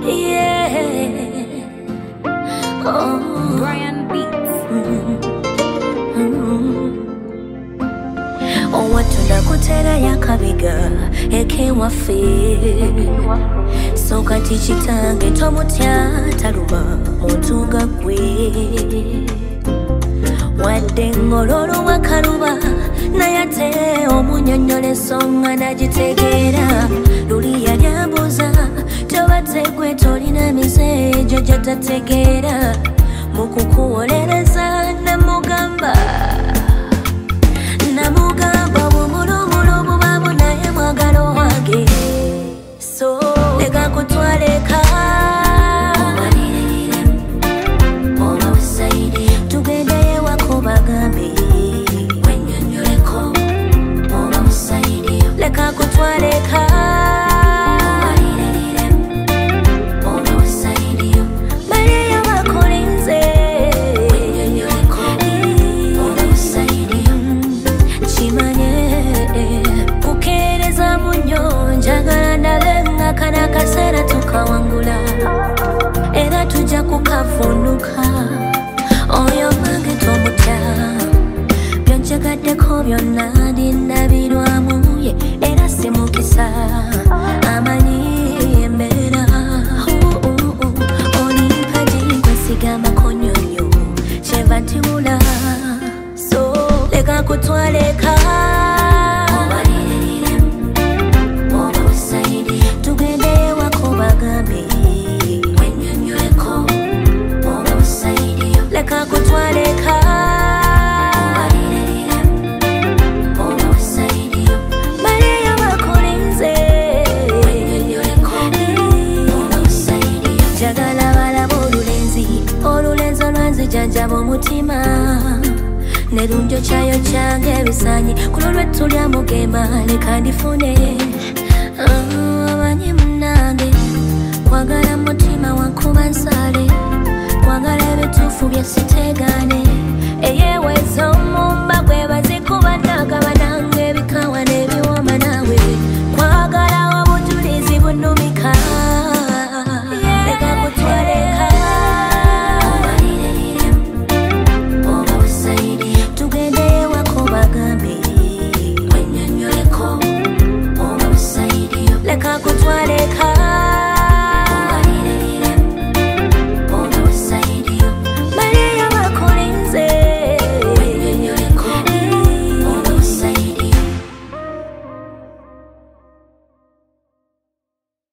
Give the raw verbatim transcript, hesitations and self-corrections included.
Yeah. Oh. Brian Beats. Owatunda kutera yakabiga eke wafe so kati kitange tomutya taluma mutunga gwe wadde ngololo wakaluba naye ate omunyonyole songa nagitegeera luli yalyambuza tobadde gwe tolina misejo gyatategeera mukukuwolereza namugamba namugamba bumulumulu bubamu naye mwagalo wange so leka kutwaleka oba wesaidi tugendeyo wako bagambe wenyonyoleko oba wesaidi leka kutwaleka kana kasera tukawangula era tujja kukavunuka oyo mange tomutya byonjagaddeko byonna ndinabirwamuye era simukisa amanyi embeera olimpagi kwesigamako nyonyo kyeva ntibula so leka kutwaleka leka kutwaleka Maria bakolinze jagala balaba olulenzi olulenzi olwanzijanjaba omutima nerunjo kyayo kyange ebisanyi kuno lwetulya mugema leka ndifune amanyi munange kwagala mutima wankuba nsale kwagala ebituufu byesitegane eyeweza omumba gwe bazikuba nagaba nange ebikawa n'ebiwoma nawe kwagala obujulizi bunumika leka kutwaleka oba wesaidi tugendeyo wako bagambe wenyonyoleko oba wesaidi leka kutwaleka